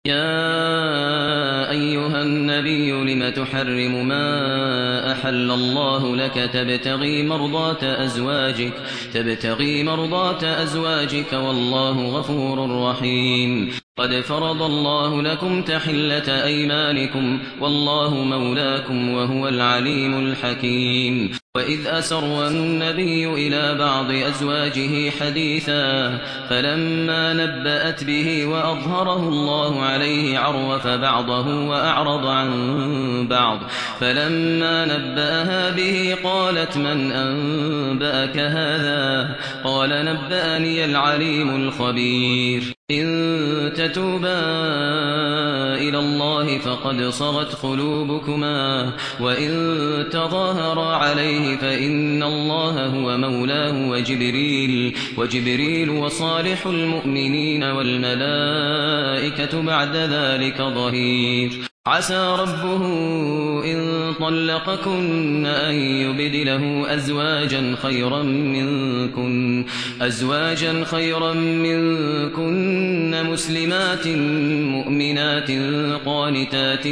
يا أيها النبي لم تحرم ما أحل الله لك تبتغي مرضات أزواجك والله غفور رحيم. قد فرض الله لكم تحلة أيمانكم والله مولاكم وهو العليم الحكيم. وإذ أسر النبي إلى بعض أزواجه حديثا فلما نبأت به وأظهره الله عليه عرف بعضه وأعرض عن بعض. فلما نبأها به قالت من أنبأك هذا؟ قال نبأني العليم الخبير. إن تتوبا إلى الله فقد صغت قلوبكما وإن تظاهرا عليه فإن الله هو مولاه وجبريل وصالح المؤمنين والملائكة بعد ذلك ظهير. عسى ربه إن طلقكن أن يبدله أزواجا خيرا منكن مسلمات مؤمنات قانتات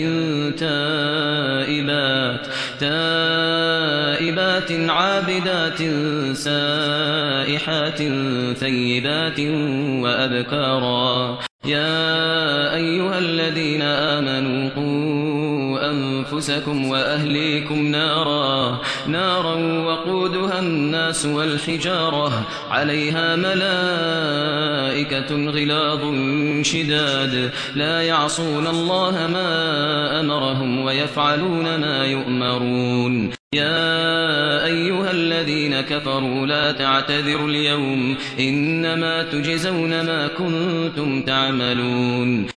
تائبات عابدات سائحات ثيبات وأبكارا. يا أيها الذين آمنوا قوا أنفسكم وأهليكم نارا وقودها الناس والحجارة عليها ملائكة غلاظ شداد لا يعصون الله ما أمرهم ويفعلون ما يؤمرون. يا أيها الذين كفروا لا تعتذروا اليوم إنما تجزون ما كنتم تعملون.